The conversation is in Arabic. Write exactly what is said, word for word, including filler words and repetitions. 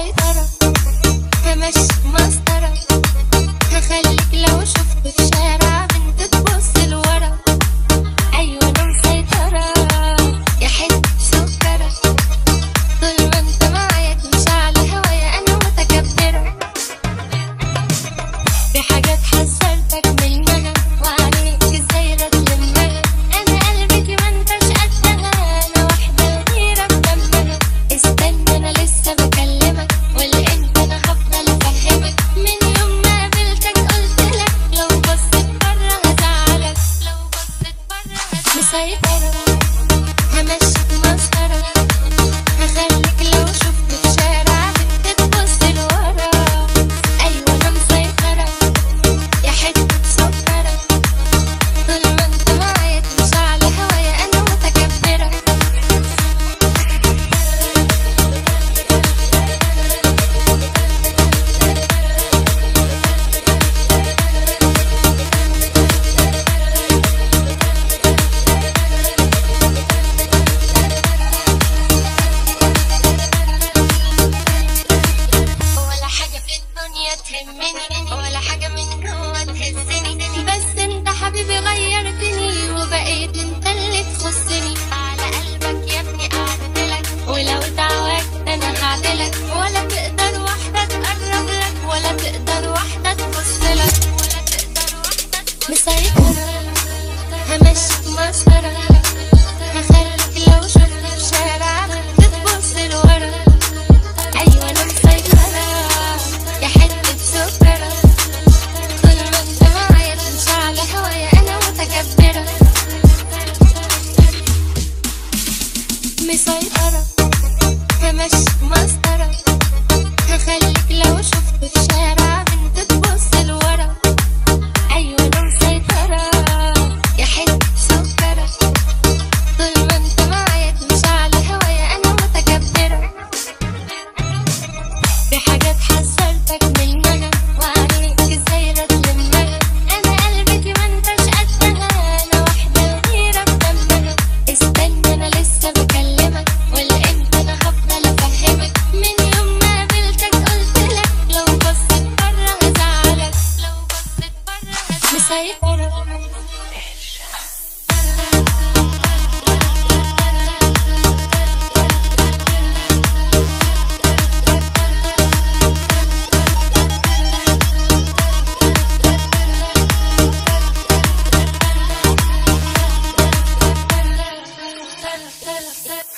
مسيطرة همشي مسطرة، هخليك لو شفت في شارع بنت تبص لورا. أيوة أنا مسيطرة يا حتة سكرة، طول ما انت معايا تمشي على هوايا أنا متكبرة. في حاجات حذرتك منها وعليك ازاي تلمها، أنا قلبي ما انتش قدها، أنا واحدة غيرة بدمها. استنى أنا لسه بكلمك واللي انت أنا هفضل أفهمك، من يوم ما قابلتك قلتلك لو بصيت برا هزعلك، لو بصيت برا هزعلك. مسيطرة همشيك مسطرة، هخليك لو شفت في شارع بنت تبص لورا. أيوة أنا مسيطرة يا حتة سكرة، طول ما انت معايا تمشي على هوايا أنا متكبرة. ولا حاجة في الدنيا تهمني ولا حاجة من جوا تهزني، بس انت حبيبي غيرتني وبقيت انت اللي تخصني. على قلبك يا ابني قعدتلك ولو اتعودت انا هعدلك، ولا تقدر واحدة تقرب لك ولا تقدر واحدة تبصلك، ولا تقدر واحدة تبصلك. مسيطرة همشيك مسطرة، هخليك لو شفت في شارع بنت تبص لورا. أيوة أنا مسيطرة يا حتة سكرة، طول ما انت معايا تمشي على هوايا أنا متكبرة. مسيطرة همشيك مسطرة، هخليك لو شفت في شارع بنت تبص لورا. أيوة أنا مسيطرة يا حتة سكرة، طول ما انت معايا تمشي على هوايا أنا متكبرة. في حاجات حذرتك منها وعليك ازاي تلمها، أنا قلبي ما انتش قدها، أنا واحدة غيرة بدمها. استنى أنا لسه بكلمك واللي انت أنا هفضل أفهمك، من يوم ما قابلتك قلتلك لو بصيت برا هزعلك، لو بصيت برا هزعلك. مسيطرة la la la